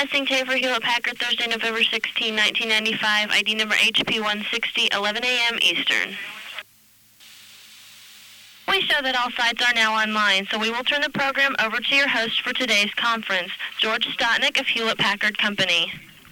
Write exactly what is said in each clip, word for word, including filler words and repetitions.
Testing tape for Hewlett-Packard, Thursday, November sixteenth, nineteen ninety-five, I D number H P one sixty, eleven a.m. Eastern. We show that all sites are now online, so we will turn the program over to your host for today's conference, George Stotnick of Hewlett-Packard Company.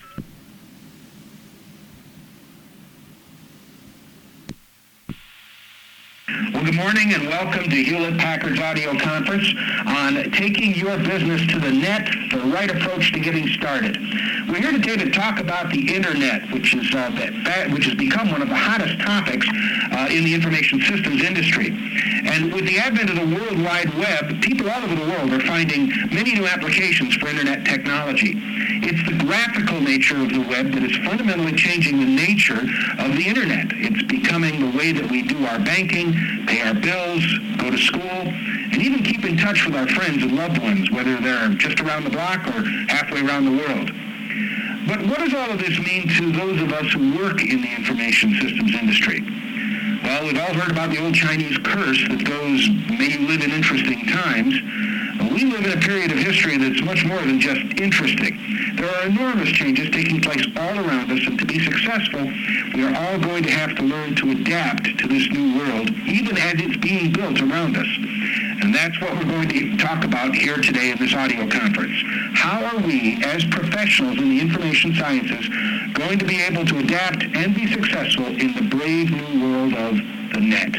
Well, good morning and welcome to Hewlett-Packard's audio conference on taking your business to the net, the right approach to getting started. We're here today to talk about the Internet, which is uh, which has become one of the hottest topics uh, in the information systems industry. And with the advent of the World Wide Web, people all over the world are finding many new applications for Internet technology. It's the graphical nature of the web that is fundamentally changing the nature of the Internet. It's becoming the way that we do our banking, pay our bills, go to school, and even keep in touch with our friends and loved ones, whether they're just around the block or halfway around the world. But what does all of this mean to those of us who work in the information systems industry? Well, we've all heard about the old Chinese curse that goes, may you live in interesting times. We live in a period of history that's much more than just interesting. There are enormous changes taking place all around us, and to be successful, we are all going to have to learn to adapt to this new world, even as it's being built around us. And that's what we're going to talk about here today in this audio conference. How are we, as professionals in the information sciences, going to be able to adapt and be successful in the brave new world of the net?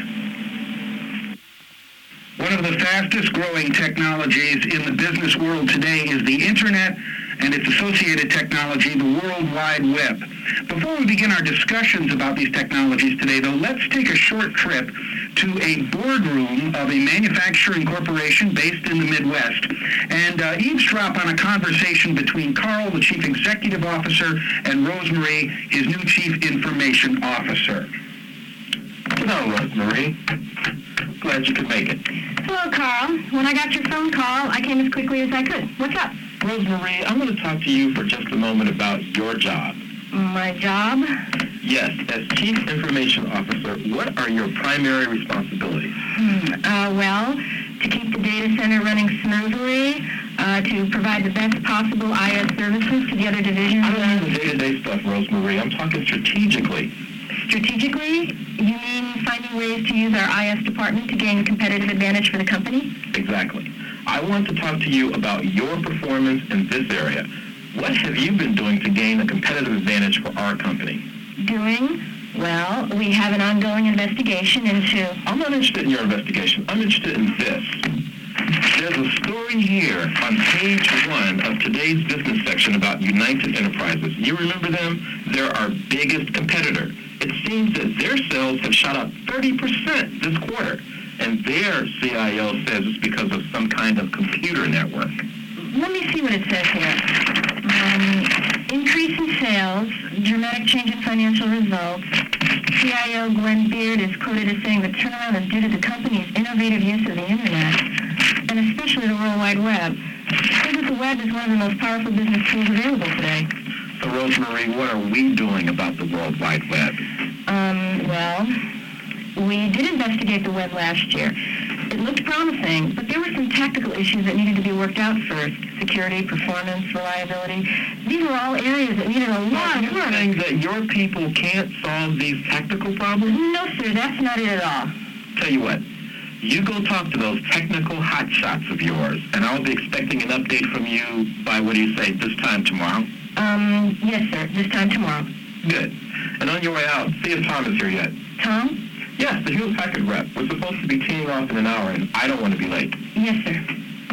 One of the fastest growing technologies in the business world today is the Internet and its associated technology, the World Wide Web. Before we begin our discussions about these technologies today, though, let's take a short trip to a boardroom of a manufacturing corporation based in the Midwest and uh, eavesdrop on a conversation between Carl, the Chief Executive Officer, and Rosemarie, his new Chief Information Officer. Hello, Rosemarie. Glad you could make it. Hello, Carl. When I got your phone call, I came as quickly as I could. What's up? Rosemarie, I want to talk to you for just a moment about your job. My job? Yes, as Chief Information Officer, what are your primary responsibilities? Hmm. Uh, well, to keep the data center running smoothly, uh, to provide the best possible I S services to the other divisions. I don't mean the day-to-day stuff, Rosemarie. I'm talking strategically. Strategically? You mean finding ways to use our I S department to gain competitive advantage for the company? Exactly. I want to talk to you about your performance in this area. What have you been doing to gain a competitive advantage for our company? Doing? Well, we have an ongoing investigation into... I'm not interested in your investigation. I'm interested in this. There's a story here on page one of today's business section about United Enterprises. You remember them? They're our biggest competitor. It seems that their sales have shot up thirty percent this quarter, and their C I O says it's because of some kind of computer network. Let me see what it says here. Um, increase in sales, dramatic change in financial results. C I O Glenn Beard is quoted as saying the turnaround is due to the company's innovative use of the Internet, and especially the World Wide Web. It says that the web is one of the most powerful business tools available today. So, Rosemarie, what are we doing about the World Wide Web? Um, well, we did investigate the web last year. It looked promising, but there were some tactical issues that needed to be worked out first. Security, performance, reliability. These were all areas that needed a lot of work. You're saying that your people can't solve these tactical problems? No, sir, that's not it at all. Tell you what, you go talk to those technical hotshots of yours, and I'll be expecting an update from you by, what do you say, this time tomorrow? Um, yes, sir, this time tomorrow. Good. And on your way out, see if Tom is here yet. Tom? Yes, the Hewlett-Packard rep. We're supposed to be teeing off in an hour, and I don't want to be late. Yes, sir.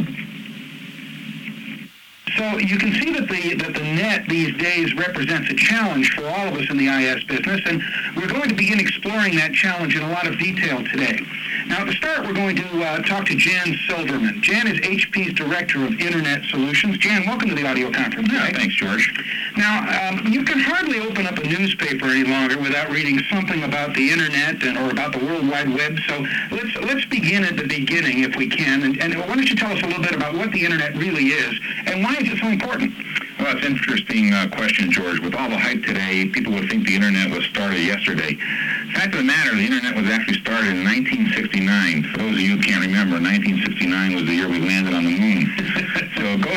So you can see that the that the net these days represents a challenge for all of us in the I S business, and we're going to begin exploring that challenge in a lot of detail today. Now, to start, we're going to uh, talk to Jan Silverman. Jan is H P's Director of Internet Solutions. Jan, welcome to the audio conference. Yeah, thanks, George. Now, um, you can hardly open up a newspaper any longer without reading something about the Internet and or about the World Wide Web. So let's let's begin at the beginning, if we can. And, and why don't you tell us a little bit about what the Internet really is and why is it so important? Well, it's an interesting uh, question, George. With all the hype today, people would think the Internet was started yesterday. Fact of the matter, the Internet was actually started in nineteen sixty-nine. For those of you who can't remember, nineteen sixty-nine was the year we landed on the moon. So go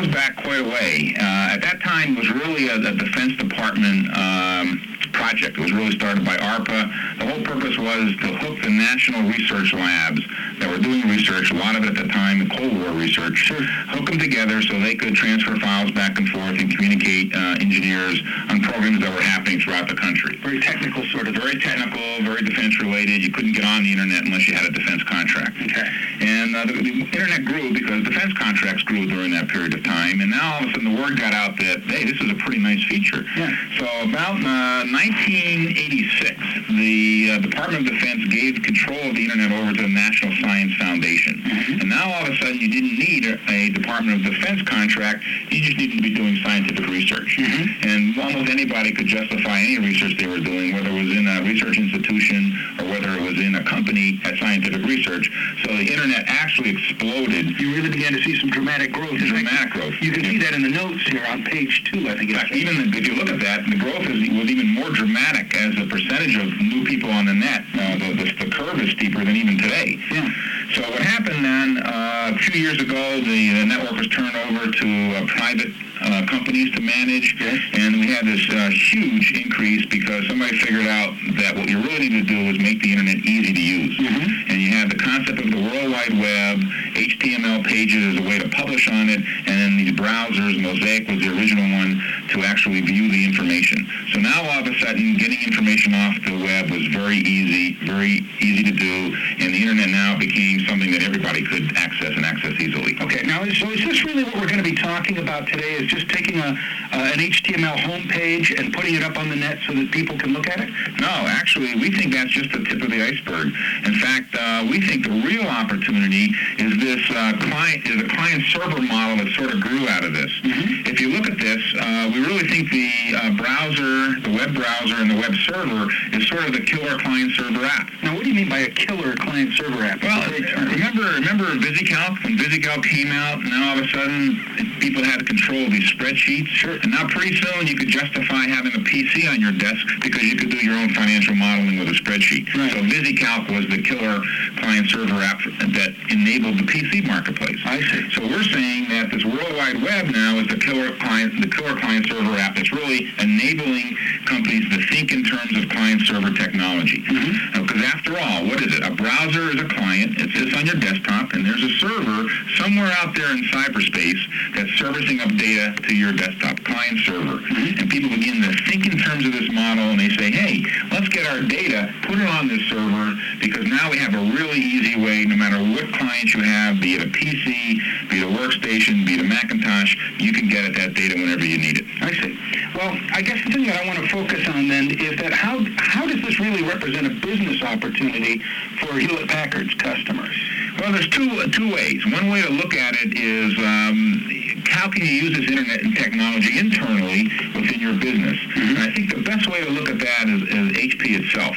goes back quite a way. Uh, at that time, it was really a, a Defense Department um, project. It was really started by ARPA. The whole purpose was to hook the national research labs that were doing research, a lot of it at the time, the Cold War research, sure. hook them together so they could transfer files back and forth and communicate uh, engineers on programs that were happening throughout the country. Very technical, sort of. Very technical, very defense-related. You couldn't get on the Internet unless you had a defense contract. Okay. And uh, the, the Internet grew because defense contracts grew during that period of time, and now all of a sudden the word got out that, hey, this is a pretty nice feature. Yeah. So about uh, nineteen eighty-six, the uh, Department of Defense gave control of the Internet over to the National Science Foundation. Mm-hmm. And now all of a sudden you didn't need a, a Department of Defense contract, you just needed to be doing scientific research. Mm-hmm. And almost anybody could justify any research they were doing, whether it was in a research institution or whether it was in a company at scientific research. So the Internet actually exploded. You really began to see some dramatic growth. Dramatic growth. You can yeah. see that in the notes here on page two, I think. In fact, even the, if you look at that, the growth is, was even more dramatic as a percentage of new people on the net. Uh, the, the, the curve is steeper than even today. Yeah. So what happened then, uh, a few years ago, the, the network was turned over to uh, private uh, companies to manage, yes. and we had this uh, huge increase because somebody figured out that what you really need to do is make the Internet easy to use. Mm-hmm. And you had the concept of the World Wide Web, H T M L pages as a way to publish on it, and then these browsers, Mosaic was the original one, to actually view the information. So now all of a sudden, getting information off the web was very easy, very easy to do, and the Internet now became something that everybody could access and access easily. Okay, now so is this really what we're going to be talking about today, is just taking a uh, an H T M L homepage and putting it up on the net so that people can look at it? No, actually, we think that's just the tip of the iceberg. In fact, uh, we think the real opportunity is this uh, client, is a client-server model that sort of grew out of this. Mm-hmm. If you look at this, uh, we really think the uh, browser, the web browser, and the web server is sort of the killer client-server app. Now, what do you mean by a killer client-server app? Well, remember, remember VisiCalc? When VisiCalc came out, now all of a sudden people had control of these spreadsheets. Sure. And now pretty soon you could justify having a P C on your desk because you could do your own financial modeling with a spreadsheet. Right. So VisiCalc was the killer client-server app that enabled the P C marketplace. I see. So we're saying that this World Wide Web now is the killer client, the killer client-server app that's really enabling companies to think in terms of client-server technology. Mm-hmm. Because after all, what is it? A browser is a client. It sits on your desktop, and there's a server somewhere out there in cyberspace that's servicing up data to your desktop, client server. Mm-hmm. And people begin to think in terms of this model, and they say, hey, let's get our data, put it on this server, because now we have a really easy way, no matter what client you have, be it a P C, be it a workstation, be it a Macintosh, you can get at that data whenever you need it. I see. Well, I guess the thing that I want to focus on then is that how how does this really represent a business opportunity for Hewlett-Packard's customers? Well, there's two uh, two ways. One way to look at it is um, how can you use this internet and technology internally within your business? Mm-hmm. And I think the best way to look at that is, is H P itself.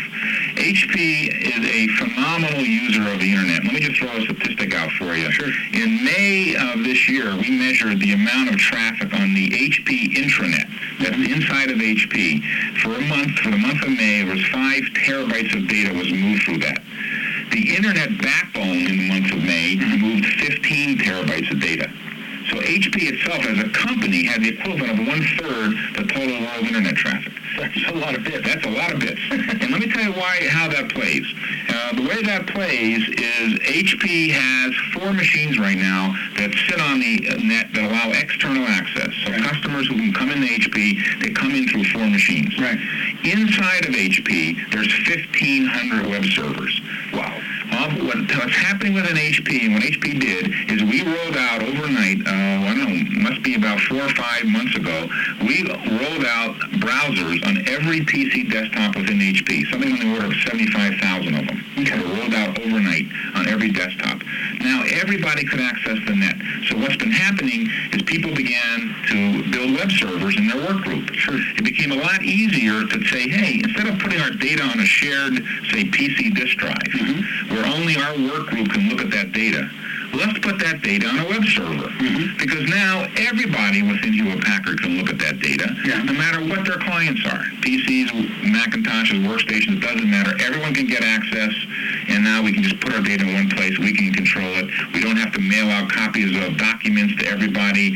H P is a phenomenal user of the internet. Let me just throw a statistic out for you. Sure. In May of this year, we measured the amount of traffic on the H P intranet, that's inside of H P. For a month, for the month of May, there was five terabytes of data was moved through that. The internet backbone in the month of May moved fifteen terabytes of data. So H P itself as a company had the equivalent of one-third the total world internet traffic. That's a lot of bits. That's a lot of bits. And let me tell you why, how that plays. Uh, the way that plays is H P has four machines right now that sit on the net that allow external access. So right. Customers who can come into H P, they come in through four machines. Right. Inside of H P, there's fifteen hundred web servers. Wow. Uh, what, what's happening within H P, and what H P did, is we rolled out overnight, uh, I don't know, must be about four or five months ago, we rolled out browsers on every P C desktop within H P, something on the order of seventy-five thousand of them. We kind of rolled out overnight on every desktop. Now everybody could access the net. So what's been happening is people began to build web servers in their work group. Sure. It became a lot easier to say, hey, instead of putting our data on a shared, say, P C disk drive, mm-hmm. where only our work group can look at that data, let's put that data on a web server. Mm-hmm. Because now everybody within Hewlett-Packard can look at that data, yeah. no matter what their clients are. P Cs, Macintoshes, workstations, doesn't matter. Everyone can get access, and now we can just put our data in one place. We can control it. We don't have to mail out copies of documents to everybody, have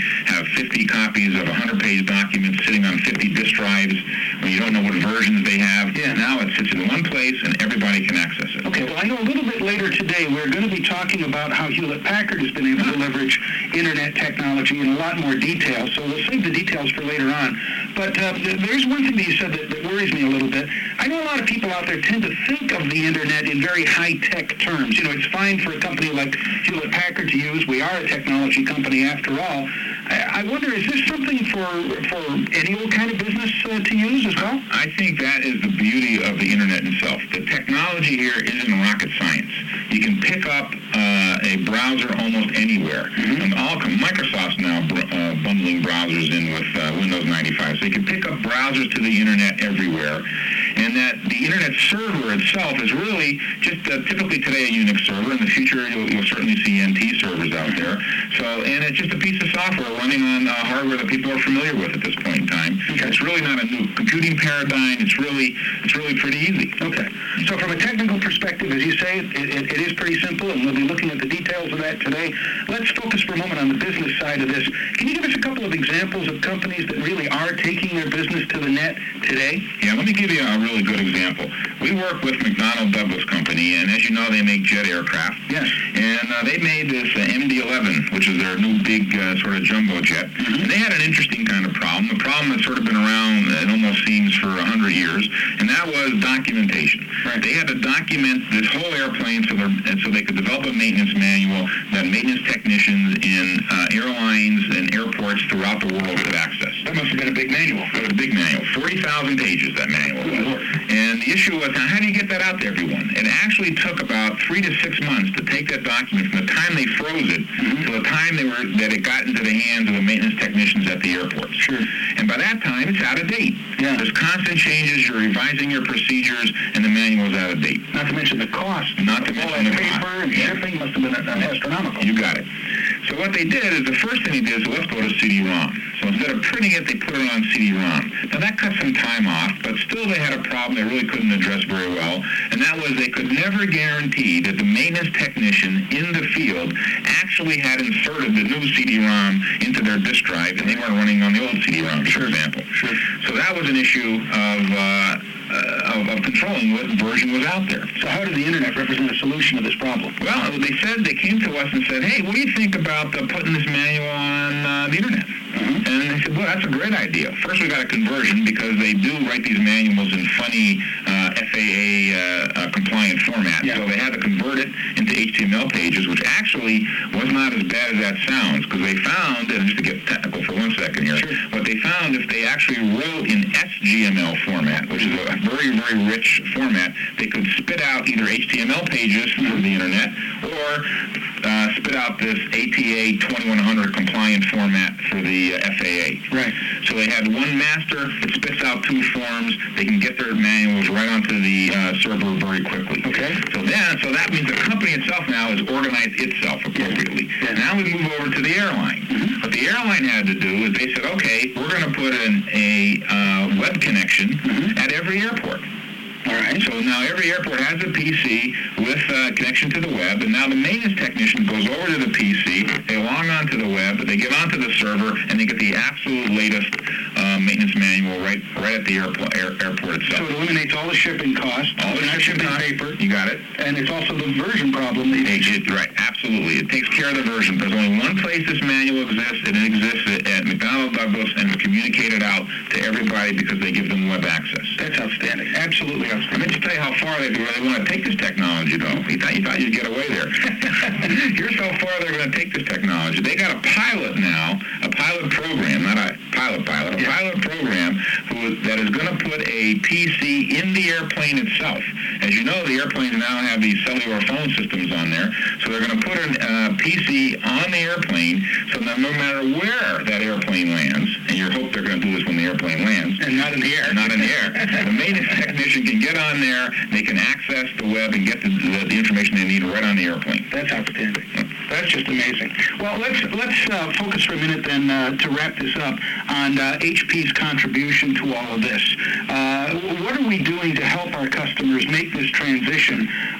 fifty copies of a hundred-page document sitting on fifty disk drives when you don't know what versions they have. Yeah. Now it sits in one place and everybody can access it. Okay, well, I know a little bit later today we're going to be talking about how Hewlett-Packard has been able to leverage Internet technology in a lot more detail, so we'll save the details for later on. But uh, there's one thing that you said that, that worries me a little bit. I know a lot of people out there tend to think of the Internet in very high-tech terms. You know, it's fine for a company like Hewlett-Packard to use. We are a technology company after all. I, I wonder, is this something for for any old kind of business uh, to use as well? I think that is the beauty of the Internet itself. The technology here isn't rocket science. You can pick up uh, a browser almost anywhere. Mm-hmm. And all Microsoft's now uh, bundling browsers in with uh, Windows ninety-five, so you can pick up browsers to the Internet everywhere. And that the Internet server itself is really just uh, typically today a Unix server. In the future, you'll, you'll certainly see N T servers out there. So, and it's just a piece of software running on uh, hardware that people are familiar with at this point in time. Okay. It's really not a new computing paradigm. It's really, it's really pretty easy. Okay. So, from a technical perspective, as you say, it, it, it is pretty simple, and we'll be looking at the details of that today. Let's focus for a moment on the business side of this. Can you give us a couple of examples of companies that really are taking their business to the net today? Yeah, let me give you a really good example. We work with McDonnell Douglas Company, and as you know, they make jet aircraft. Yes. And uh, they made this uh, M D eleven, which is their new big uh, sort of jumbo jet. Mm-hmm. And they had an interesting kind of problem. The problem that's sort of been around, it almost seems, for one hundred years, and that was documentation. Right. They had to document this whole airplane so, and so they could develop a maintenance manual that maintenance technicians in uh, airlines and airports throughout the world could access. That must have been a big manual. It was a big manual. forty thousand pages, that manual was. And the issue was, now, how do you get that out to everyone? It actually took about three to six months to take that document from the time they froze it mm-hmm. to the time they were that it got into the hands of the maintenance technicians at the airports. Sure. And by that time, it's out of date. Yeah. There's constant changes. You're revising your procedures, and the manual is out of date. Not to mention the cost. Not to All mention that the paper cost. and shipping must have been astronomical. You got it. So what they did is the first thing they did is let's go to C D ROM. So instead of printing it, they put it on C D ROM. Now that cut some time off, but still they had a problem they really couldn't address very well, and that was they could never guarantee that the maintenance technician in the field actually had inserted the new C D ROM into their disk drive, and they weren't running on the old C D ROM, for example. Sure. So that was an issue of, uh, uh, of, of controlling what version was out there. So how did the Internet represent a solution to this problem? Well, they said, they came to us and said, hey, what do you think about uh, putting this manual on uh, the Internet? Mm-hmm. And they said, well, that's a great idea. First, we got a conversion because they do write these manuals in funny uh, F A A uh, uh, compliant format. Yeah. So they had to convert it into H T M L pages, which actually was not as bad as that sounds, because they found, and just to get technical for one second here, sure. what they found, if they actually wrote in S G M L format, which is a very, very rich format, they could spit out either H T M L pages for the Internet or uh, spit out this A T A twenty-one hundred compliant format for the uh, F A A. Right. So they had one master that spits out two forms. They can get their manuals right onto the uh, server very quickly. Okay. So then, so that means the company itself now has organized itself appropriately. Yeah. Now we move over to the airline. Mm-hmm. What the airline had to do is they said, okay, we're going to put in a uh, web connection mm-hmm. at every airport. All right. So now every airport has a P C with uh, connection to the web, and now the maintenance technician goes over to the P C, they log on to the web, they get onto the server, and they get the absolute latest uh, maintenance manual right right at the airport, air, airport itself. So it eliminates all the shipping costs, all the shipping costs, paper. You got it. And it's also the version problem. That it, it, right, absolutely. It takes care of the version. There's only one place this manual exists, and it exists at, at McDonnell Douglas, and it's communicated out to everybody because they give them web access. That's outstanding. Absolutely outstanding. I meant to tell you how far they really want to take this technology, though. You thought, you thought you'd get away there. Here's how far they're going to take this technology. They got a pilot now, a pilot program, not a pilot pilot, a yeah. pilot program who, that is going to put a P C in the airplane itself. As you know, the airplanes now have these cellular phone systems on there, so they're going to put a uh, P C on the airplane, so that no matter where that airplane lands, and you hope they're going to do this when the airplane lands, and not in the air, not in the air, the maintenance technician can get on there, they can access the web and get the, the, the information they need right on the airplane. That's outstanding. That's just amazing. Well, let's let's uh, focus for a minute then uh, to wrap this up on uh, H P's contribution to all of this. Uh, what are we doing to help our customers make this transition uh,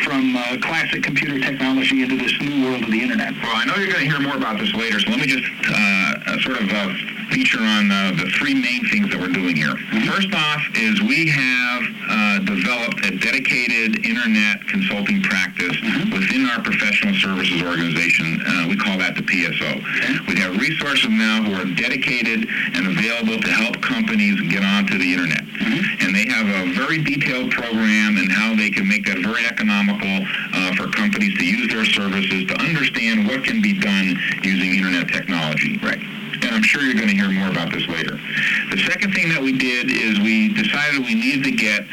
from uh, classic computer technology into this new world of the Internet? Well, I know you're going to hear more about this later, so let me just uh, sort of uh, feature on uh, the three main things that we're doing here. Mm-hmm. First off is we have uh, developed a dedicated Internet consulting practice mm-hmm. within our professional services organization. Uh, we call that the P S O. Okay. We have resources now who are dedicated and available to help companies get onto the Internet. Mm-hmm. And they have a very detailed program and how they can make that very economical uh, for companies to use their services to understand what can be done using Internet technology. Right. And I'm sure you're going to hear more about this later. The second thing that we did is we decided we needed to get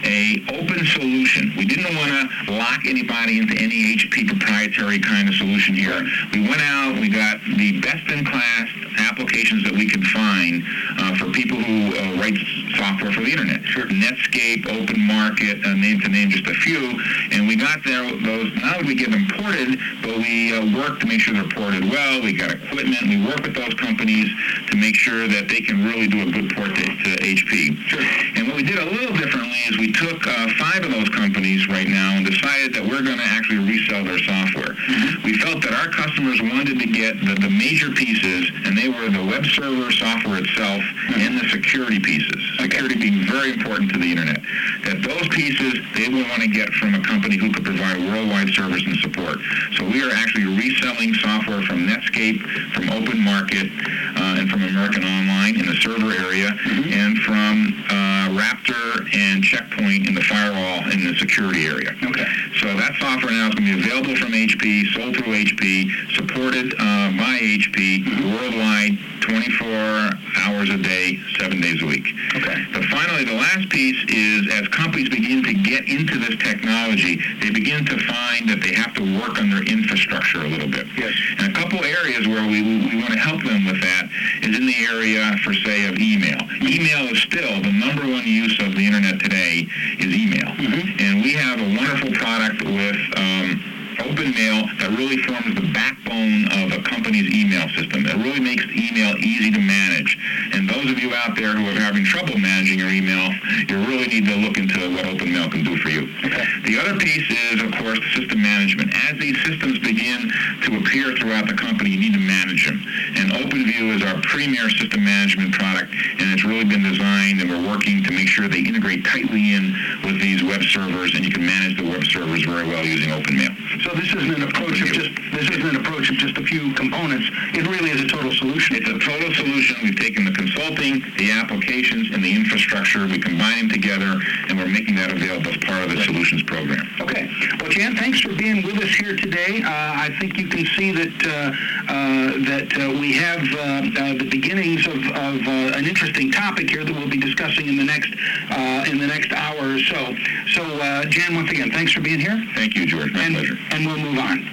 a open solution. We didn't want to lock anybody into any H P proprietary kind of solution here. We went out, we got the best-in-class applications that we could find uh, for people who uh, write software for the Internet. Sure. Netscape, Open Market, uh, name to name just a few, and we got there, those, not only we get them ported, but we uh, worked to make sure they're ported well. We got equipment. We work with those companies to make sure that they can really do a good port to, to H P. Sure. And what we did a little differently is we took uh, five of those companies right now and decided that we're going to actually resell their software. Mm-hmm. We felt that our customers wanted to get the, the major pieces, and they were the web server software itself mm-hmm. and the security pieces. Security okay. being very important to the Internet. That those pieces they would want to get from a company who could provide worldwide service and support. So we are actually reselling software from Netscape, from Open Market, uh, and from American Online in the server area, mm-hmm. and from uh, Raptor and Checkpoint in the firewall in the security area. Okay. So that software now is going to be available from H P, sold through H P, supported uh, by H P, mm-hmm. worldwide, twenty-four hours a day, seven days a week. Okay. But finally, the last piece is as companies begin to get into this technology, they begin to find that they have to work on their infrastructure a little bit. Yes. And a couple areas where we, we want to help them with that is in the area, for say, of email. Email is still the number one use of the Internet today is email. Mm-hmm. And we have a wonderful product with um, OpenMail that really forms the backbone of a company's email system. It really makes email easy to manage. And those of you out there who are having trouble managing your email, you really need to look into what OpenMail can do for you. Okay. The other piece is, of course, system management. As these systems begin to appear throughout the company, you need to manage them. And OpenView is our premier system management product, and it's really been designed, and we're working to make sure they integrate tightly in with these web servers, and you can manage the web servers very well using OpenMail. So this isn't an approach of just this isn't an approach of just a few components. It really is a total solution. It's a total solution. We've taken the consulting, the applications, and the infrastructure. We combine them together, and we're making that available as part of the solutions program. Okay. Well, Jan, thanks for being with us here today. Uh, I think you can see that uh, uh, that uh, we have uh, uh, the beginnings of, of uh, an interesting topic here that we'll be discussing in the next uh, in the next hour or so. So, uh, Jan, once again, thanks for being here. Thank you, George. My and, pleasure. And we'll move on.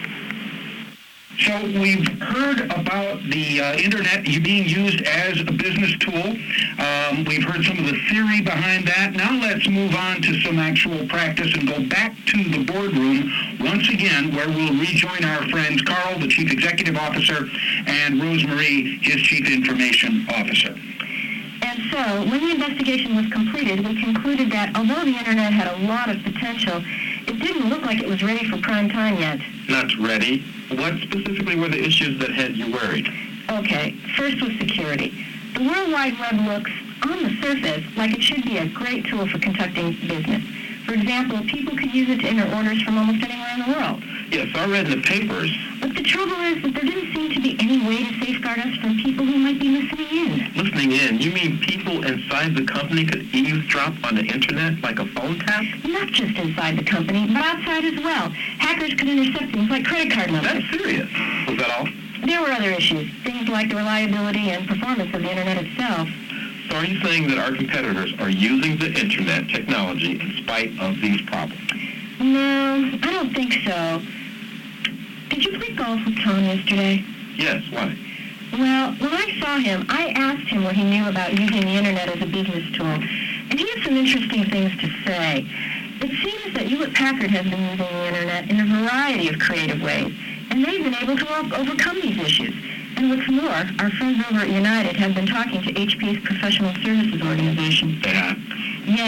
So we've heard about the uh, Internet being used as a business tool. Um, we've heard some of the theory behind that. Now let's move on to some actual practice and go back to the boardroom once again, where we'll rejoin our friends Carl, the Chief Executive Officer, and Rosemarie, his Chief Information Officer. And so, when the investigation was completed, we concluded that although the Internet had a lot of potential, it didn't look like it was ready for prime time yet. Not ready? What specifically were the issues that had you worried? Okay, first was security. The World Wide Web looks, on the surface, like it should be a great tool for conducting business. For example, people could use it to enter orders from almost anywhere in the world. Yes, I read in the papers. But the trouble is that there didn't seem to be any way to safeguard us from people who might be listening in. Listening in? You mean people inside the company could eavesdrop on the Internet like a phone tap? Not just inside the company, but outside as well. Hackers could intercept things like credit card numbers. That's serious. Was that all? There were other issues, things like the reliability and performance of the Internet itself. So are you saying that our competitors are using the Internet technology in spite of these problems? No, I don't think so. Did you play golf with Tom yesterday? Yes, why? Well, when I saw him, I asked him what he knew about using the Internet as a business tool, and he had some interesting things to say. It seems that Hewlett-Packard has been using the Internet in a variety of creative ways, and they've been able to overcome these issues. And what's more, our friends over at United have been talking to H P's professional services organization. They have? Yes,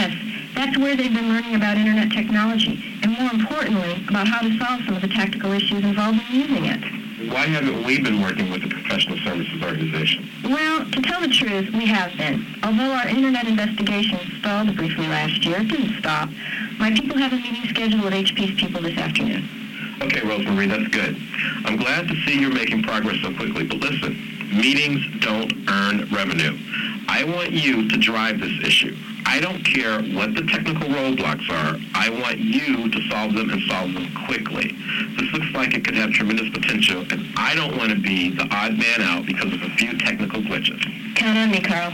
That's where they've been learning about Internet technology, and more importantly, about how to solve some of the tactical issues involved in using it. Why haven't we been working with the professional services organization? Well, to tell the truth, we have been. Although our Internet investigation stalled briefly last year, it didn't stop. My people have a meeting scheduled with H P's people this afternoon. Okay, Rosemarie, that's good. I'm glad to see you're making progress so quickly, but listen, meetings don't earn revenue. I want you to drive this issue. I don't care what the technical roadblocks are. I want you to solve them and solve them quickly. This looks like it could have tremendous potential, and I don't want to be the odd man out because of a few technical glitches. Count on me, Carl.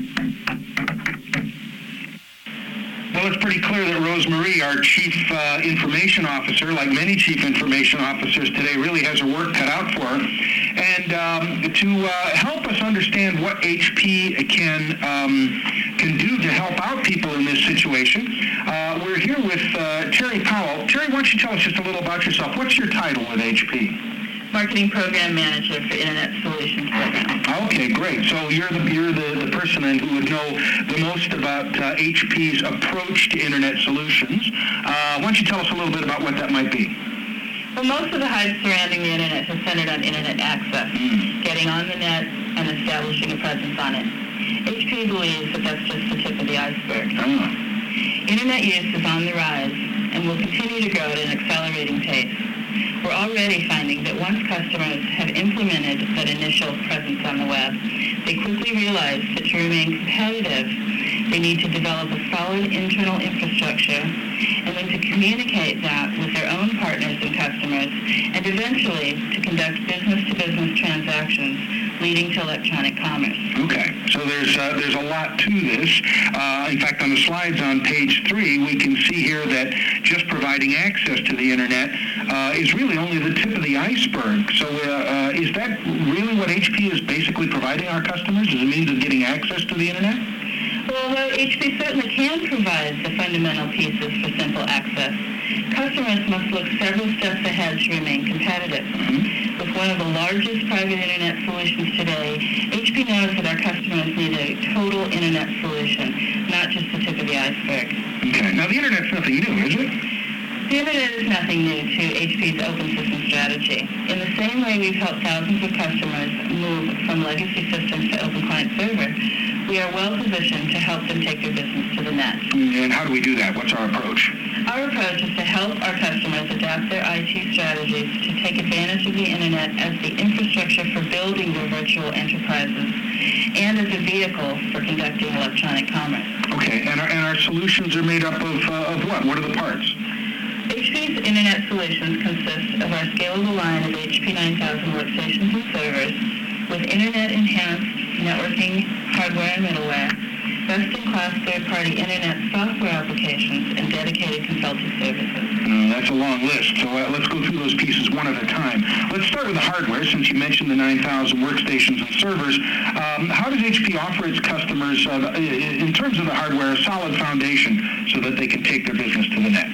Well, it's pretty clear that Rosemarie, our Chief uh, Information Officer, like many Chief Information Officers today, really has her work cut out for her. And um, to uh, help us understand what H P can um, can do to help out people in this situation, uh, we're here with uh, Terry Powell. Terry, why don't you tell us just a little about yourself? What's your title with H P? Marketing Program Manager for Internet Solutions Program. Okay, great. So you're the you're the, the person then who would know the most about uh, H P's approach to Internet solutions. Uh, why don't you tell us a little bit about what that might be? Well, most of the hype surrounding the Internet has centered on Internet access, Mm. getting on the net and establishing a presence on it. H P believes that that's just the tip of the iceberg. Oh. Internet use is on the rise and will continue to grow at an accelerating pace. We're already finding that once customers have implemented that initial presence on the web, they quickly realize that to remain competitive, they need to develop a solid internal infrastructure and then to communicate that with their own partners and customers, and eventually to conduct business-to-business transactions leading to electronic commerce. Okay, so there's uh, there's a lot to this. Uh, in fact, on the slides on page three, we can see here that just providing access to the Internet uh, is really only the tip of the iceberg. So uh, uh, is that really what H P is basically providing our customers as a means of getting access to the Internet? Well, although H P certainly can provide the fundamental pieces for simple access, customers must look several steps ahead to remain competitive. Mm-hmm. With one of the largest private Internet solutions today, H P knows that our customers need a total Internet solution, not just the tip of the iceberg. Okay. Now, the Internet's nothing new, is it? The Internet is nothing new to H P's open system strategy. In the same way we've helped thousands of customers move from legacy systems to open client server, we are well positioned to help them take their business to the net. And how do we do that? What's our approach? Our approach is to help our customers adapt their I T strategies to take advantage of the Internet as the infrastructure for building their virtual enterprises and as a vehicle for conducting electronic commerce. Okay, and our, and our solutions are made up of, uh, of what? What are the parts? H P's Internet solutions consist of our scalable line of H P nine thousand workstations and servers with Internet-enhanced networking, hardware, and middleware, best-in-class third-party Internet software applications, and dedicated consulting services. Mm, that's a long list, so uh, let's go through those pieces one at a time. Let's start with the hardware, since you mentioned the nine thousand workstations and servers. Um, how does H P offer its customers, uh, in terms of the hardware, a solid foundation so that they can take their business to the net?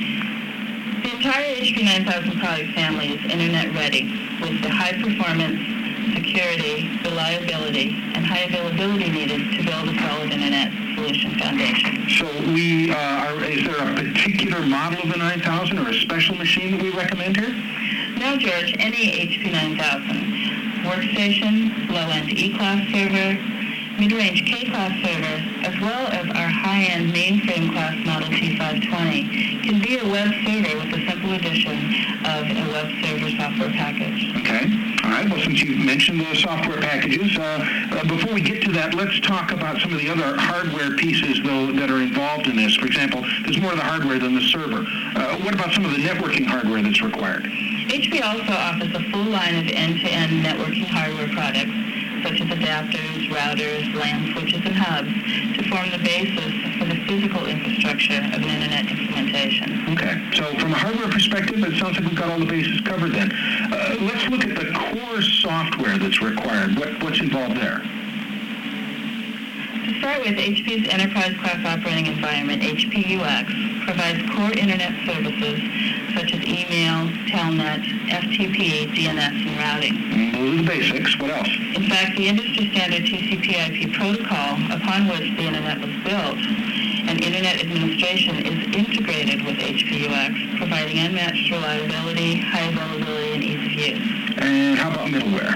The entire H P nine thousand product family is Internet ready with the high performance, security, reliability, and high availability needed to build a solid Internet solution foundation. So we, uh, are, is there a particular model of the nine thousand or a special machine that we recommend here? No, George, any H P nine thousand workstation, low-end E-class server, mid-range K-class server, as well as our high-end mainframe class Model T five twenty, can be a web server with a simple addition of a web server software package. Okay. All right. Well, since you mentioned the software packages, uh, uh, before we get to that, let's talk about some of the other hardware pieces, though, that are involved in this. For example, there's more of the hardware than the server. Uh, what about some of the networking hardware that's required? H P also offers a full line of end-to-end networking hardware products, such as adapters, routers, LAN switches, and hubs, to form the basis for the physical infrastructure of an Internet implementation. Okay. So from a hardware perspective, it sounds like we've got all the bases covered then. Uh, let's look at the core software that's required. What, what's involved there? To start with, H P's Enterprise Class Operating Environment, H P U X, provides core Internet services such as email, telnet, F T P, D N S, and routing. Mm, those are the basics. What else? In fact, the industry standard T C P I P protocol upon which the Internet was built and Internet administration is integrated with H P U X, providing unmatched reliability, high availability, and ease of use. And how about middleware?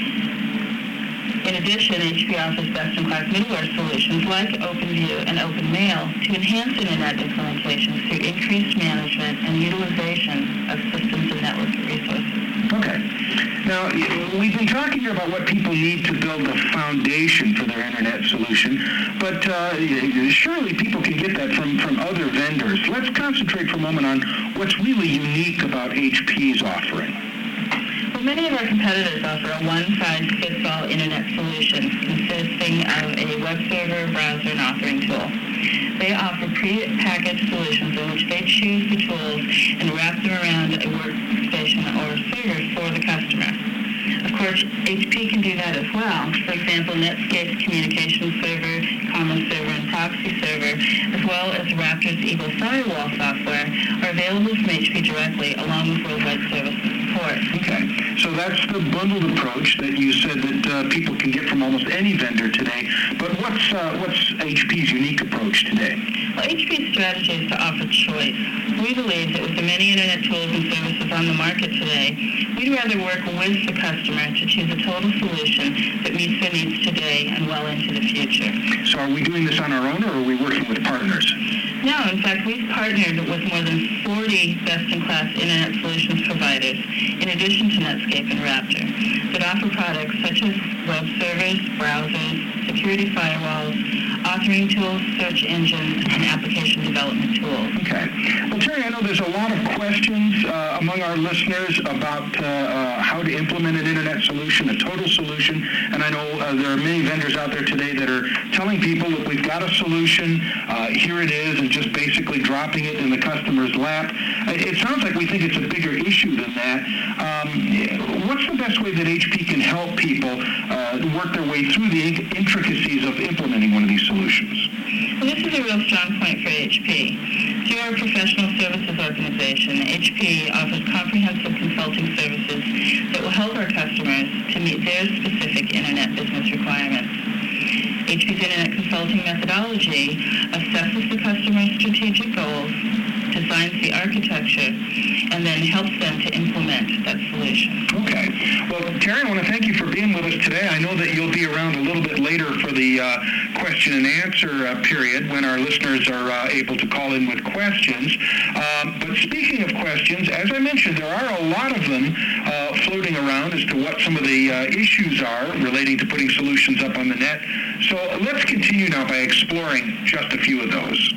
In addition, H P offers best-in-class middleware solutions like OpenView and OpenMail to enhance Internet implementations through increased management and utilization of systems and network resources. Okay. Now, we've been talking here about what people need to build a foundation for their Internet solution, but uh, surely people can get that from, from other vendors. Let's concentrate for a moment on what's really unique about H P's offering. Well, many of our competitors offer a one-size-fits-all Internet solution consisting of a web server, browser, and authoring tool. They offer pre-packaged solutions in which they choose the tools and wrap them around a workstation or server for the customer. Of course, H P can do that as well. For example, Netscape's communication server, Commerce server, and proxy server, as well as Raptor's Eagle Firewall software, are available from H P directly, along with worldwide service and support. Okay, so that's the bundled approach that you said that uh, people can get from almost any vendor today. But what's uh, what's H P's unique approach today? Well, H P's strategy is to offer choice. We believe that with the many Internet tools and services on the market today, we'd rather work with the customer to choose a total solution that meets their needs today and well into the future. So are we doing this on our own, or are we working with partners? No, in fact, we've partnered with more than forty best-in-class Internet solutions providers, in addition to Netscape and Raptor, that offer products such as web servers, browsers, security firewalls, authoring tools, search engines, and application development tools. Okay. Well, Terry, I know there's a lot of questions uh, among our listeners about uh, uh, how to implement an Internet solution, a total solution, and I know uh, there are many vendors out there today that are telling people that we've got a solution, uh, here it is, and just basically dropping it in the customer's lap. It sounds like we think it's a bigger issue than that. Um, what's the best way that H P can help people uh, work their way through the intricacies of implementing one of these solutions? Well, this is a real strong point for H P. Through our professional services organization, H P offers comprehensive consulting services that will help our customers to meet their specific Internet business requirements. H P's Internet consulting methodology assesses the customer's strategic goals, designs the architecture, and then helps them to implement that solution. Okay. Well, Terry, I want to thank you for being with us today. I know that you'll be around a little bit later for the uh, question and answer uh, period when our listeners are uh, able to call in with questions. Um, but speaking of questions, as I mentioned, there are a lot of them uh, floating around as to what some of the uh, issues are relating to putting solutions up on the net. So let's continue now by exploring just a few of those.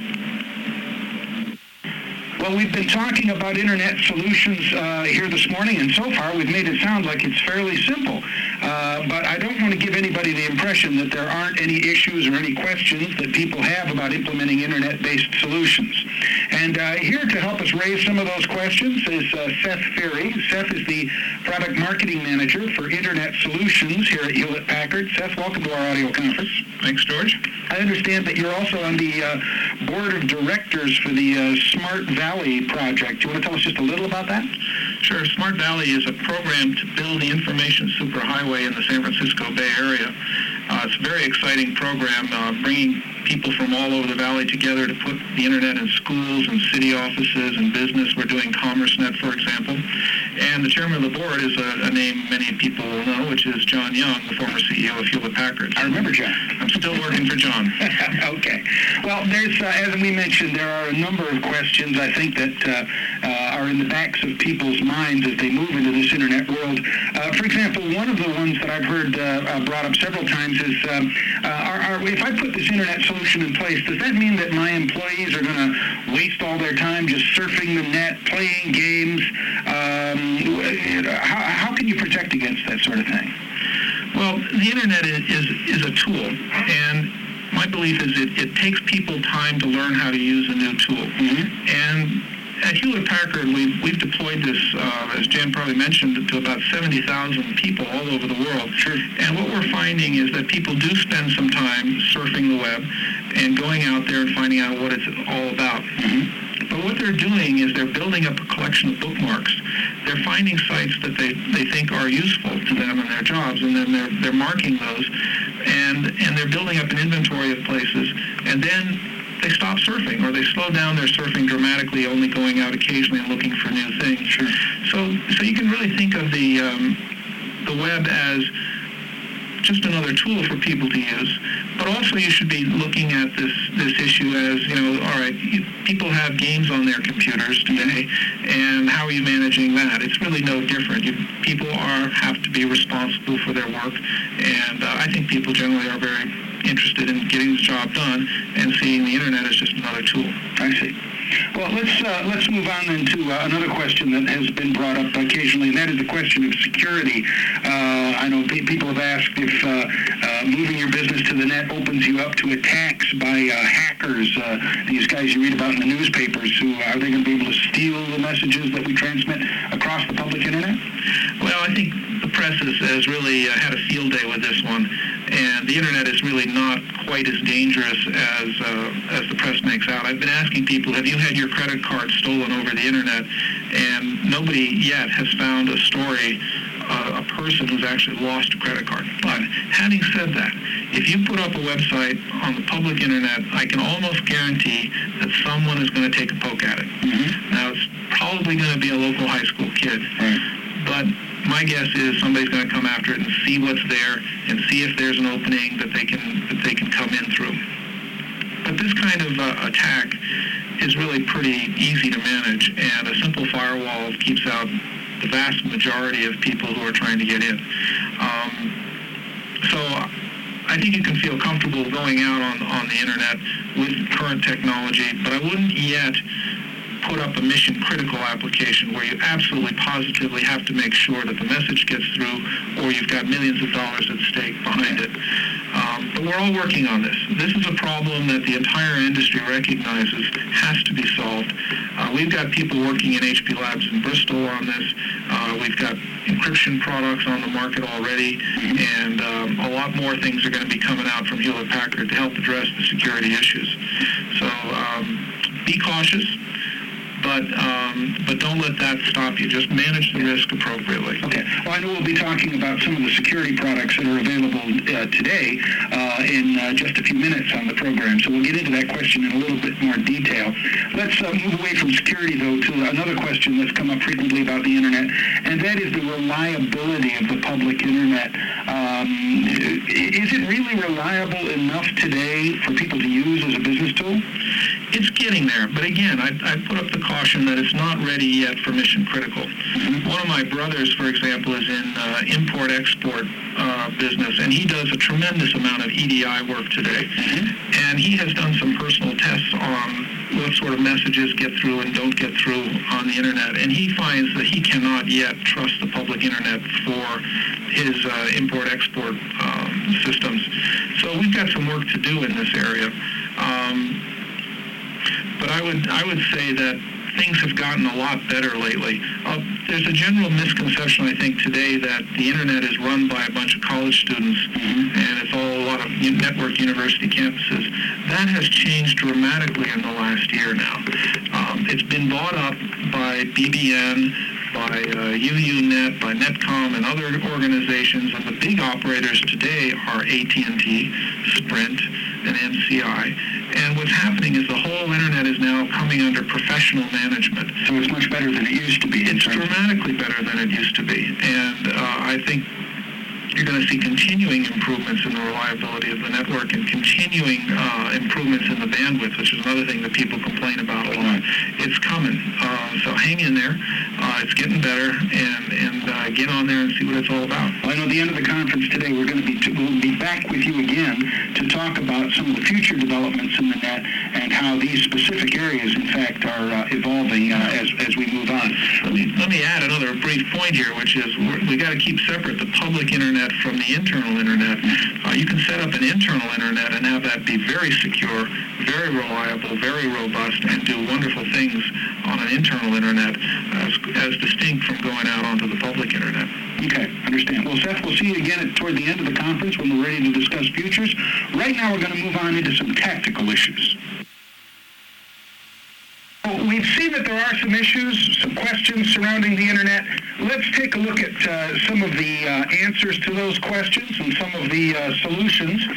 Well, we've been talking about Internet solutions uh, here this morning, and so far we've made it sound like it's fairly simple. Uh, but I don't want to give anybody the impression that there aren't any issues or any questions that people have about implementing Internet-based solutions. And uh, here to help us raise some of those questions is uh, Seth Ferry. Seth is the Product Marketing Manager for Internet Solutions here at Hewlett-Packard. Seth, welcome to our audio conference. Thanks, George. I understand that you're also on the uh, Board of Directors for the uh, Smart Valley project. Do you want to tell us just a little about that? Sure. Smart Valley is a program to build the information superhighway in the San Francisco Bay Area. Uh, it's a very exciting program, uh, bringing people from all over the valley together to put the Internet in schools and city offices and business. We're doing CommerceNet, for example. And the chairman of the board is a, a name many people will know, which is John Young, the former C E O of Hewlett-Packard. I remember John. I'm still working for John. Okay. Well, there's, uh, as we mentioned, there are a number of questions, I think, that uh, uh, are in the backs of people's minds as they move into this Internet world. Uh, for example, one of the ones that I've heard uh, uh, brought up several times is, um, uh, are, are, if I put this Internet solution in place, does that mean that my employees are going to waste all their time just surfing the net, playing games? Um, how, how can you protect against that sort of thing? Well, the Internet is, is, is a tool, and my belief is it, it takes people time to learn how to use a new tool. Mm-hmm. And at Hewlett-Packard, we've, we've deployed this, uh, as Jan probably mentioned, to about seventy thousand people all over the world. Sure. And what we're finding is that people do spend some time surfing the web and going out there and finding out what it's all about. Mm-hmm. But what they're doing is they're building up a collection of bookmarks. They're finding sites that they, they think are useful to them and their jobs, and then they're they're marking those, and and they're building up an inventory of places, and then they stop surfing, or they slow down their surfing dramatically, only going out occasionally and looking for new things. Sure. So, so you can really think of the um, the web as just another tool for people to use, but also you should be looking at this this issue as, you know, all right, you, people have games on their computers today, and how are you managing that? It's really no different. You, people are have to be responsible for their work, and uh, I think people generally are very interested in getting the job done and seeing the internet as just another tool. I see. Well, let's uh, let's move on then to uh, another question that has been brought up occasionally, and that is the question of security. Uh, I know pe- people have asked if uh, uh, moving your business to the net opens you up to attacks by uh, hackers. Uh, these guys you read about in the newspapers, who are they going to be able to steal the messages that we transmit across the public internet? Well, I think the press has, has really uh, had a field day with this one, and the internet is really not quite as dangerous as uh, as the press makes out. I've been asking people, have you had your credit card stolen over the internet? And nobody yet has found a story, uh, a person who's actually lost a credit card. But having said that, if you put up a website on the public internet, I can almost guarantee that someone is going to take a poke at it. Mm-hmm. Now, it's probably going to be a local high school kid, right. But my guess is somebody's going to come after it and see what's there and see if there's an opening that they can that they can come in through. But this kind of uh, attack is really pretty easy to manage, and a simple firewall keeps out the vast majority of people who are trying to get in. Um, so I think you can feel comfortable going out on, on the internet with current technology, but I wouldn't yet put up a mission-critical application where you absolutely positively have to make sure that the message gets through, or you've got millions of dollars at stake behind it. Um, but we're all working on this. This is a problem that the entire industry recognizes has to be solved. Uh, we've got people working in H P Labs in Bristol on this. Uh, we've got encryption products on the market already, and um, a lot more things are going to be coming out from Hewlett-Packard to help address the security issues. So um, be cautious. But um, but don't let that stop you. Just manage the risk appropriately. Okay. Well, I know we'll be talking about some of the security products that are available uh, today uh, in uh, just a few minutes on the program. So we'll get into that question in a little bit more detail. Let's uh, move away from security, though, to another question that's come up frequently about the internet, and that is the reliability of the public internet. Um, is it really reliable enough today for people to use as a business tool? It's getting there, but again, I I put up the caution that it's not ready yet for mission critical. Mm-hmm. One of my brothers, for example, is in uh, import-export uh, business, and he does a tremendous amount of E D I work today. Mm-hmm. And he has done some personal tests on what sort of messages get through and don't get through on the internet, and he finds that he cannot yet trust the public internet for his uh, import-export um, systems. So we've got some work to do in this area. Um, But I would I would say that things have gotten a lot better lately. Uh, there's a general misconception, I think, today that the internet is run by a bunch of college students, mm-hmm. and it's all a lot of network university campuses. That has changed dramatically in the last year now. Um, it's been bought up by B B N, by uh, U U Net, by Netcom, and other organizations, and the big operators today are A T and T, Sprint, and M C I. And what's happening is the whole internet is now coming under professional management. So it's much better than it used to be. It's dramatically better than it used to be. And uh, I think you're going to see continuing improvements in the reliability of the network and continuing uh, improvements in the bandwidth, which is another thing that people complain about a lot. It's coming. Uh, so hang in there. Uh, it's getting better, and, and uh, get on there and see what it's all about. Well, I know at the end of the conference today, we're going to be, we'll be back with you again to talk about some of the future developments in the net and how these specific areas, in fact, are uh, evolving uh, as, as we move on. Let me, let me add another brief point here, which is we're, we got to keep separate the public internet from the internal internet. Uh, you can set up an internal internet and have that be very secure, very reliable, very robust, and do wonderful things on an internal internet as, as distinct from going out onto the public internet. Okay, understand. Well, Seth, we'll see you again at, toward the end of the conference when we're ready to discuss futures. Right now, we're going to move on into some tactical issues. We've seen that there are some issues, some questions surrounding the internet. Let's take a look at uh, some of the uh, answers to those questions and some of the uh, solutions. Uh,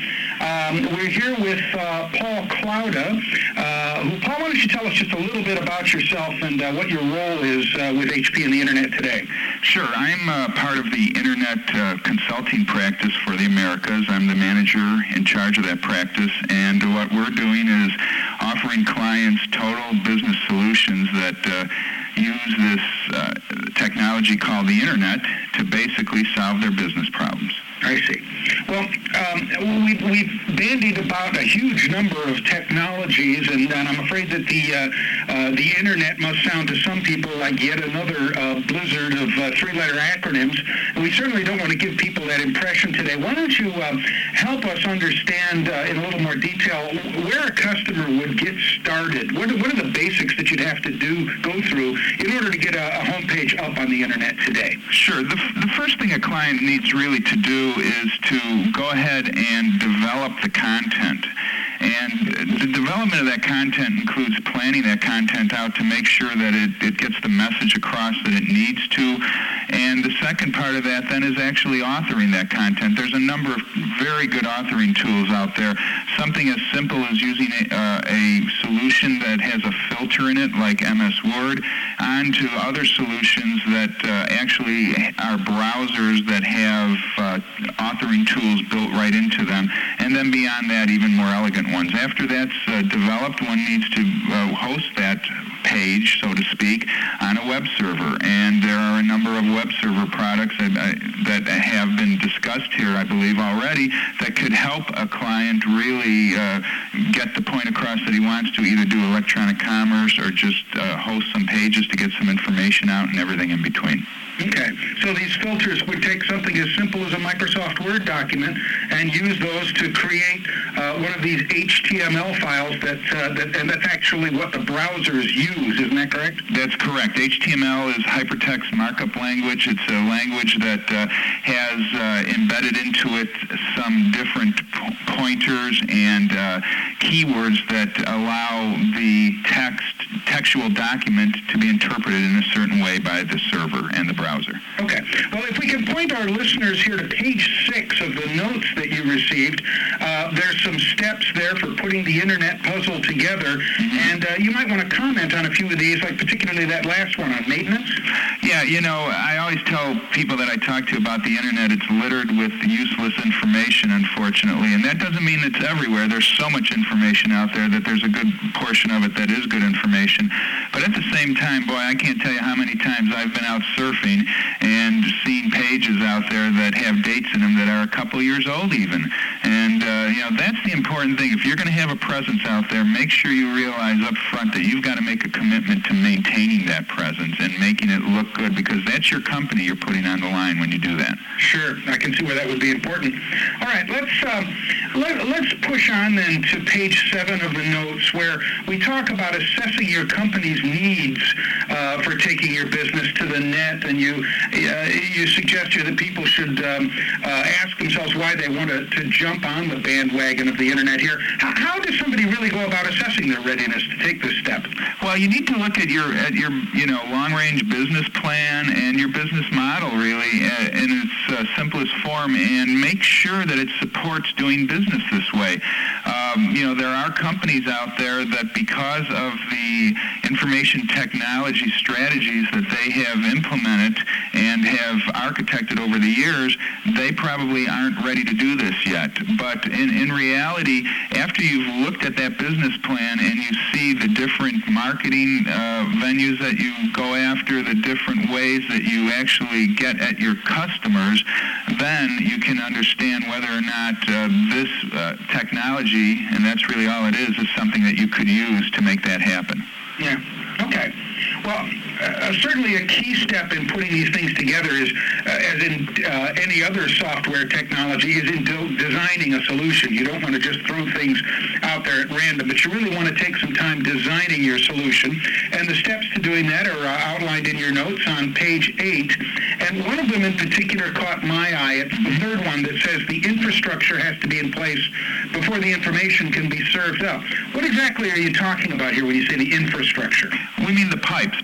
Um, we're here with uh, Paul Klauda. Uh, who, Paul, why don't you tell us just a little bit about yourself and uh, what your role is uh, with H P and the Internet today? Sure. I'm uh, part of the Internet uh, consulting practice for the Americas. I'm the manager in charge of that practice, and what we're doing is offering clients total business solutions that uh, use this uh, technology called the Internet to basically solve their business problems. I see. Well, um, we've, we've bandied about a huge number of technologies, and, and I'm afraid that the uh, uh, the Internet must sound to some people like yet another uh, blizzard of uh, three-letter acronyms, and we certainly don't want to give people that impression today. Why don't you um, help us understand uh, in a little more detail where a customer would get started? What are, what are the basics that you'd have to do go through in order to get a, a home page up on the Internet today? Sure. The, the first thing a client needs really to do is to go ahead and develop the content. And the development of that content includes planning that content out to make sure that it, it gets the message across that it needs to. And the second part of that then is actually authoring that content. There's a number of very good authoring tools out there. Something as simple as using a, uh, a solution that has a filter in it, like M S Word, onto other solutions that uh, actually are browsers that have uh, authoring tools built right into them. And then beyond that, even more elegant ones. After that's uh, developed, one needs to uh, host that page, so to speak, on a web server. And there are a number of web server products that, uh, that have been discussed here, I believe, already, that could help a client really uh, get the point across that he wants to either do electronic commerce or just uh, host some pages to get some information out and everything in between. Okay, so these filters would take something as simple as a Microsoft Word document and use those to create uh, one of these H T M L files that, uh, that, and that's actually what the browsers use, isn't that correct? That's correct. H T M L is hypertext markup language. It's a language that uh, has uh, embedded into it some different po- pointers and uh, keywords that allow the text, textual document to be interpreted in a certain way by the server and the browser. Okay. Well, if we can point our listeners here to page six of the notes that you received, uh, there's some steps there for putting the Internet puzzle together, mm-hmm. and uh, you might want to comment on a few of these, like particularly that last one on maintenance. Yeah, you know, I always tell people that I talk to about the Internet, it's littered with useless information, unfortunately, and that doesn't mean it's everywhere. There's so much information out there that there's a good portion of it that is good information. But at the same time, boy, I can't tell you how many times I've been out surfing and seen pages out there that have dates in them that are a couple years old even. And, uh, you know, that's the important thing. If you're going to have a presence out there, make sure you realize up front that you've got to make a commitment to maintaining that presence and making it look good, because that's your company you're putting on the line when you do that. Sure. I can see where that would be important. All right, let's, um, let, let's push on then to page seven of the notes, where we talk about assessing your company's needs uh, for taking your business to the net, and you uh, you suggest here that people should um, uh, ask themselves why they want to, to jump on the bandwagon of the Internet here. How, how does somebody really go about assessing their readiness to take this step? Well, you need to look at your at your you know long-range business plan and your business model really uh, in its uh, simplest form, and make sure that it supports doing business this way. Um, you know, there are companies out there that, because of the information technology strategies that they have implemented and have architected over the years, they probably aren't ready to do this yet. But in, in reality, after you've looked at that business plan and you see the different marketing uh, venues that you go after, the different ways that you actually get at your customers, then you can understand whether or not uh, this uh, technology, and that's really all it is, is something that you could use to make that happen. Yeah. Okay. Well, uh, certainly a key step in putting these things together is, uh, as in uh, any other software technology, is in de- designing a solution. You don't want to just throw things out there at random, but you really want to take some time designing your solution. And the steps to doing that are uh, outlined in your notes on page eight. And one of them in particular caught my eye. It's the third one that says the infrastructure has to be in place before the information can be served up. What exactly are you talking about here when you say the infrastructure? We mean the pipes, basically.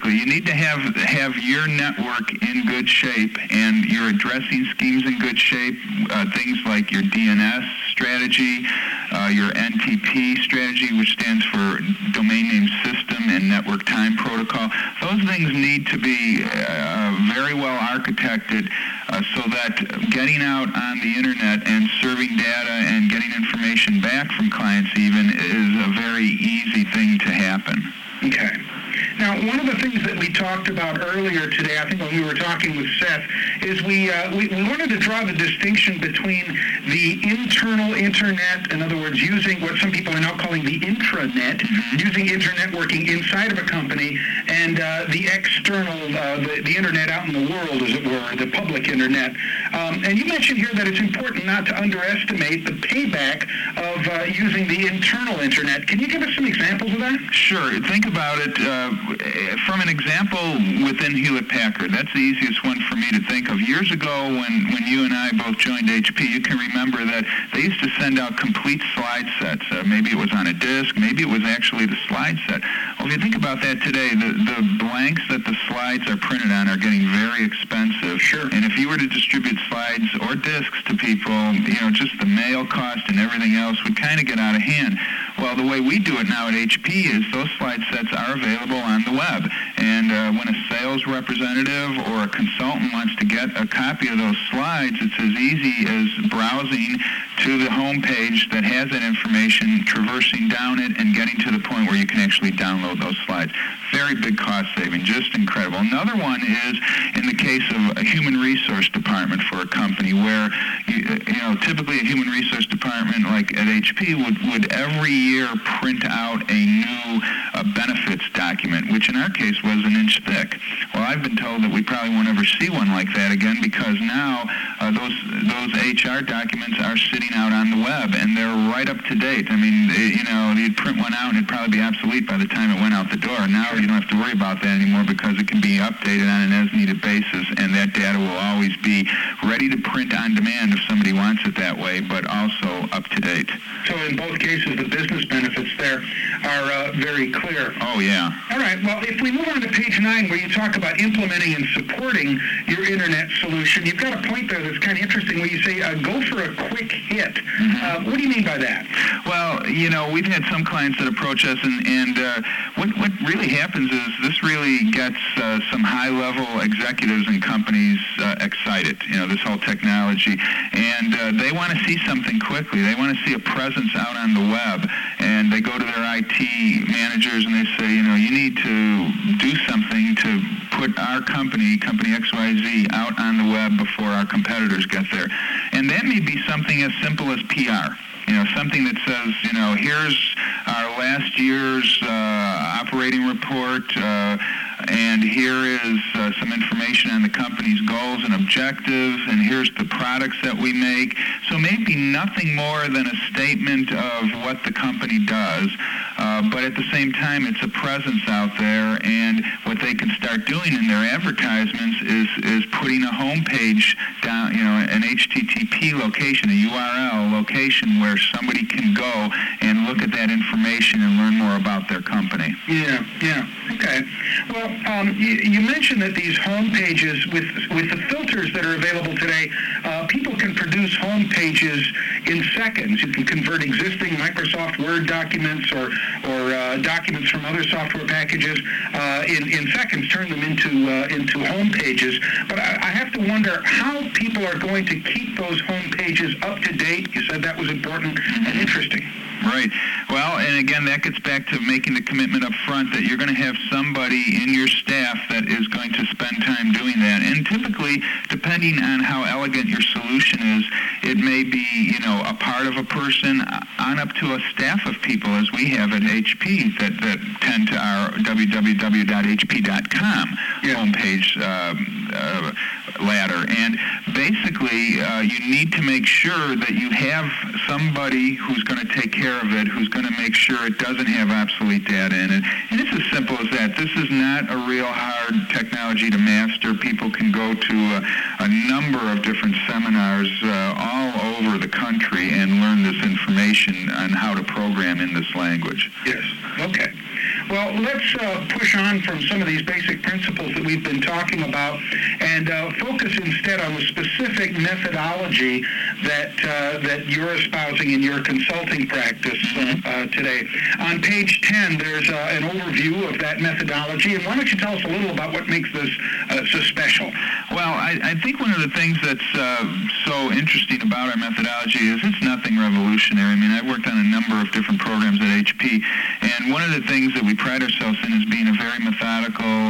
basically. You need to have have your network in good shape and your addressing schemes in good shape, uh, things like your D N S strategy, uh, your N T P strategy, which stands for Domain Name System and Network Time Protocol. Those things need to be uh, very well architected uh, so that getting out on the internet and serving data and getting information back from clients even is a very easy thing to happen. Okay. Now, one of the things that we talked about earlier today, I think when we were talking with Seth, is we, uh, we, we wanted to draw the distinction between the internal internet, in other words, using what some people are now calling the intranet, mm-hmm. using internet working inside of a company, and uh, the external, uh, the, the internet out in the world, as it were, the public internet. Um, and you mentioned here that it's important not to underestimate the payback of uh, using the internal internet. Can you give us some examples of that? Sure. Think about it uh, from an example within Hewlett-Packard. That's the easiest one for me to think of. Years ago, when, when you and I both joined H P, you can remember that they used to send out complete slide sets. Uh, maybe it was on a disk. Maybe it was actually the slide set. Well, if you think about that today, the, the blanks that the slides are printed on are getting very expensive. Sure. And if you were to distribute slides or disks to people, you know, just the mail cost and everything else would kind of get out of hand. Well, the way we do it now at H P is those slide sets are available on the web. And uh, when a sales representative or a consultant wants to get a copy of those slides, it's as easy as browsing to the home page that has that information, traversing down it, and getting to the point where you can actually download those slides. Very big cost saving, just incredible. Another one is in the case of a human resource department for a company where, you, you know, typically a human resource department like at H P would, would every year print out a new uh, benefits document, which in our case was an inch thick. Well, I've been told that we probably won't ever see one like that again because now uh, those those H R documents are sitting out on the web and they're right up to date. I mean, it, you know, you'd print one out and it'd probably be obsolete by the time it went out the door. Now you don't have to worry about that anymore because it can be updated on an as-needed basis, and that data will always be ready to print on demand if somebody wants it that way, but also up to date. So in both cases, the business benefits there are uh, very clear. Oh, yeah. All right. Well, if we move on to page nine, where you talk about implementing and supporting your internet solution, you've got a point there that's kind of interesting where you say, uh, go for a quick hit. Mm-hmm. Uh, what do you mean by that? Well, you know, we've had some clients that approach us, and, and uh, what, what really happens is this really gets uh, some high-level executives and companies uh, excited, you know, this whole technology, and uh, they want to see something quickly. They want to see a presence out on the web, and they go to their I T managers and they say, you know, you need to do something to put our company, Company X Y Z, out on the web before our competitors get there. And that may be something as simple as P R. You know, something that says, you know, here's our last year's uh, operating report, uh, and here is uh, some information on the company's goals and objectives, and here's the products that we make. So maybe nothing more than a statement of what the company does, uh, but at the same time, it's a presence out there, and what they can start doing in their advertisements is, is putting a homepage down, you know, an H T T P location, a U R L location where somebody can go and look at that information and learn more about their company. Yeah, yeah, okay. Well, um, you, you mentioned that these home pages, with with the filters that are available today, uh, people can produce home pages in seconds. You can convert existing Microsoft Word documents or or uh, documents from other software packages uh, in in seconds, turn them into uh, into home pages. But I, I have to wonder how people are going to keep those home pages up to date. You said that was important and interesting. Right. Well, and again, that gets back to making the commitment up front that you're going to have somebody in your staff that is going to spend time doing that. And typically, depending on how elegant your solution is, it may be, you know, a part of a person on up to a staff of people, as we have at H P, that, that tend to our w w w dot h p dot com yeah. homepage um, uh, ladder. And basically, uh, you need to make sure that you have somebody who's going to take care of it, who's going to make sure it doesn't have obsolete data in it. And it's as simple as that. This is not a real hard technology to master. People can go to a, a number of different seminars uh, all over the country and learn this information on how to program in this language. Yes. Okay. Well, let's uh, push on from some of these basic principles that we've been talking about and uh, focus instead on the specific methodology that uh, that you're espousing in your consulting practice uh, uh, today. On page ten, there's uh, an overview of that methodology, and why don't you tell us a little about what makes this uh, so special? Well, I, I think one of the things that's uh, so interesting about our methodology is it's nothing revolutionary. I mean, I've worked on a number of different programs at H P, and one of the things that we pride ourselves in is being a very methodical,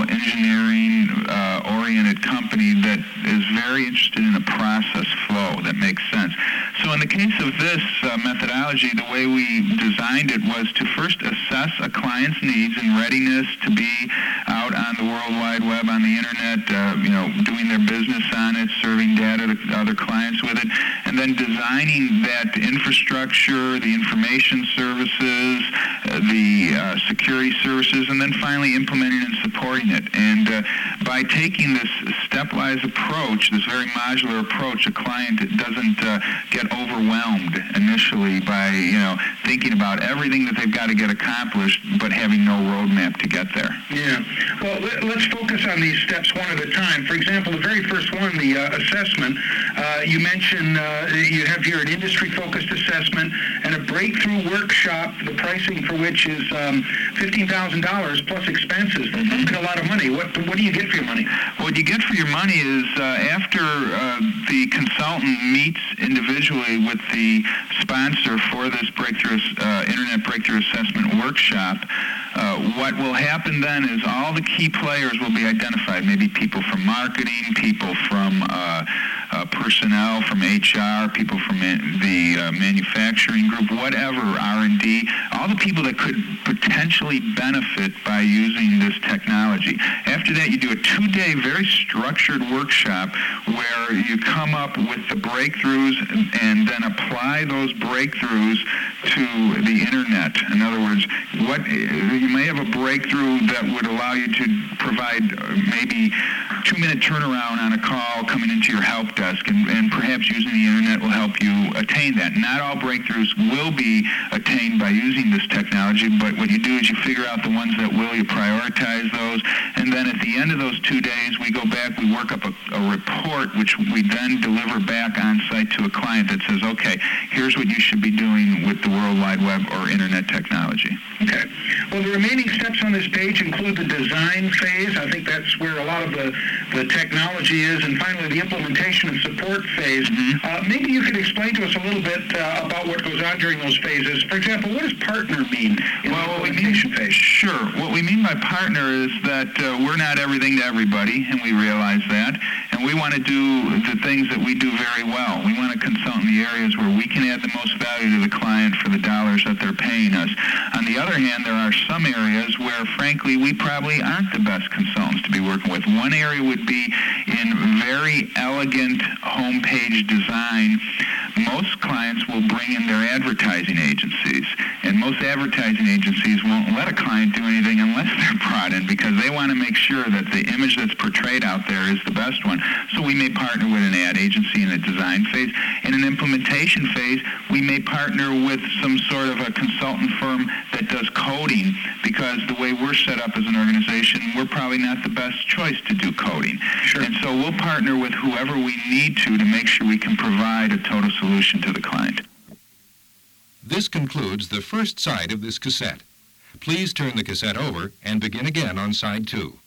engineering-oriented uh, company that is very interested in a process flow that makes sense. So in the case of this uh, methodology, the way we designed it was to first assess a client's needs and readiness to be out on the World Wide Web, on the Internet, uh, you know, doing their business on it, serving data to other clients with it, and then designing that infrastructure, the information services, uh, the uh, security services, and then finally implementing and supporting it. And uh, by taking this stepwise approach, this very modular approach, a client doesn't uh, get overwhelmed initially by, you know, thinking about everything that they've got to get accomplished, but having no roadmap to get there. Yeah. Well, let's focus on these steps one at a time. For example, the very first one, the uh, assessment, uh, you mentioned uh, you have here an industry-focused assessment and a breakthrough workshop, the pricing for which is um, fifteen thousand dollars plus expenses. That sounds like a lot of money. What, what do you get for your money? What you get for your money is uh, after uh, the consultant meets individually with the sponsor for this breakthrough uh, Internet Breakthrough Assessment Workshop, uh, what will happen then is all the key players will be identified, maybe people from marketing, people from uh, uh, personnel, from H R, people from man- the uh, manufacturing group, whatever, R and D, all the people that could potentially benefit by using this technology. After that, you do a two-day, very structured workshop where you come up with the breakthroughs and, and then apply those breakthroughs to the Internet. In other words, what you may have a breakthrough that would allow you to provide maybe two-minute turnaround on a call coming into your help desk, and, and perhaps using the Internet will help you attain that. Not all breakthroughs will be attained by using this technology, but what you do is you figure out the ones that will, you prioritize those, and then at the end of those two days, we go back, we work up a, a report, which we then deliver back on site to a client that says, okay, here's what you should be doing with the World Wide Web or Internet technology. Okay. Well, the remaining steps on this page include the design phase. I think that's where a lot of the, the technology is, and finally the implementation and support phase. Mm-hmm. Uh, maybe you could explain to us a little bit uh, about what goes on during those phases. For example, what does partner mean in well, the implementation phase? Sure. What we mean by partner is that uh, we're not everything to everybody, and we realize that, and we want to do the things that we do very well. We want to consult in the areas where we can add the most value to the client for the dollars that they're paying us. On the other hand, there are some areas where, frankly, we probably aren't the best consultants to be working with. One area would be in very elegant homepage design. Most clients will bring in their advertising agencies, and most advertising agencies won't let a client do anything unless they're brought in, because they want to make sure that the image that's portrayed out there is the best one. So we may partner with an ad agency in a design phase. In an implementation phase, we may partner with some sort of a consultant firm that does coding, because the way we're set up as an organization, we're probably not the best choice to do coding. Sure. And so we'll partner with whoever we need to to make sure we can provide a total solution to the client. This concludes the first side of this cassette. Please turn the cassette over and begin again on side two.